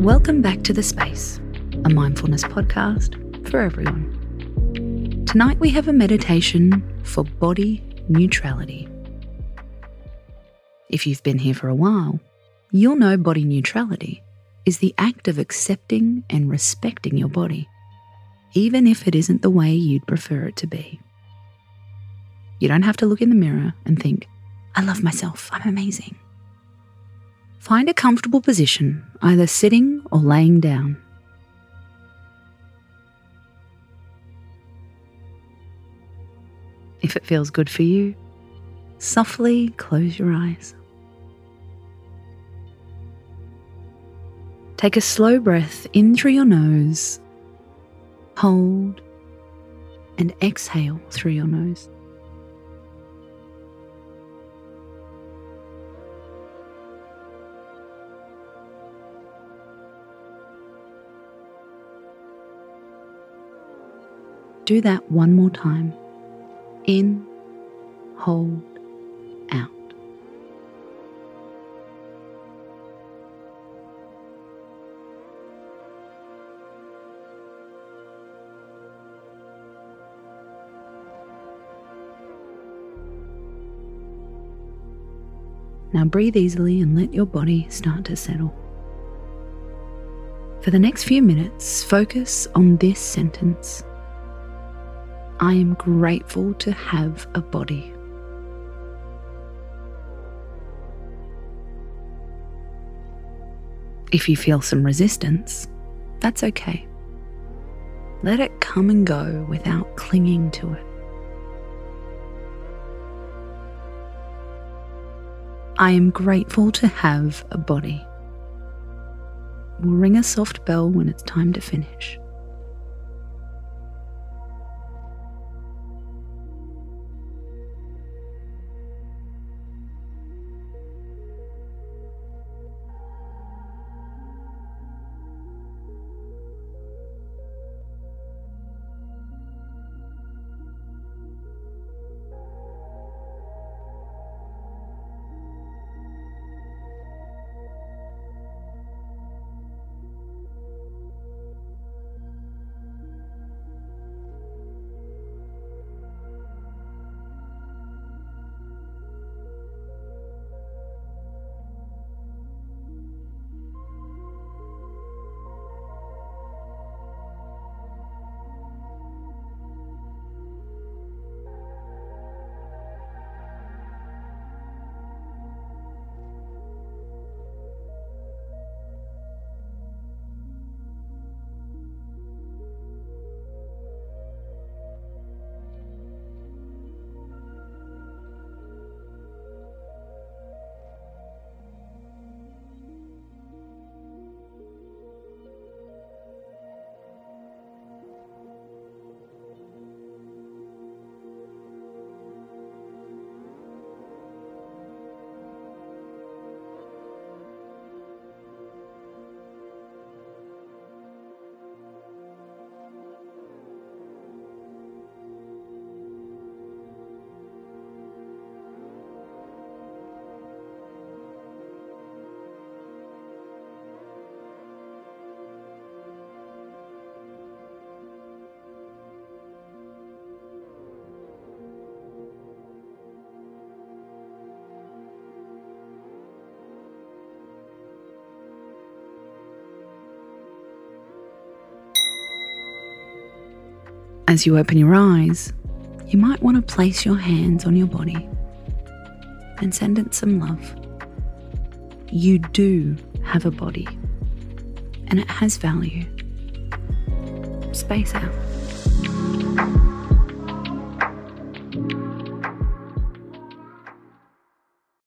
Welcome back to The Space, a mindfulness podcast for everyone. Tonight we have a meditation for body neutrality. If you've been here for a while, you'll know body neutrality is the act of accepting and respecting your body, even if it isn't the way you'd prefer it to be. You don't have to look in the mirror and think, I love myself, I'm amazing. Find a comfortable position, either sitting or laying down. If it feels good for you, softly close your eyes. Take a slow breath in through your nose, hold, and exhale through your nose. Do that one more time. In, hold, out. Now breathe easily and let your body start to settle. For the next few minutes, focus on this sentence. I am grateful to have a body. If you feel some resistance, that's okay. Let it come and go without clinging to it. I am grateful to have a body. We'll ring a soft bell when it's time to finish. As you open your eyes, you might want to place your hands on your body and send it some love. You do have a body, and it has value. Space out.